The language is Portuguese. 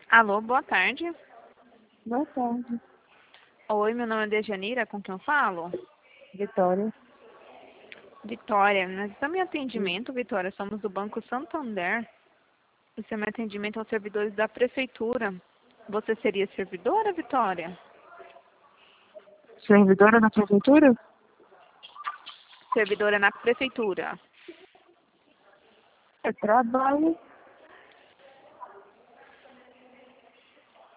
Alô, boa tarde. Boa tarde, Oi, meu nome é Dejanira, com quem eu falo? Vitória. Vitória, nós estamos em atendimento, Vitória, somos do Banco Santander. Esse é meu atendimento aos servidores da Prefeitura. Você seria servidora, Vitória? Servidora da prefeitura? Servidora na Prefeitura. Eu trabalho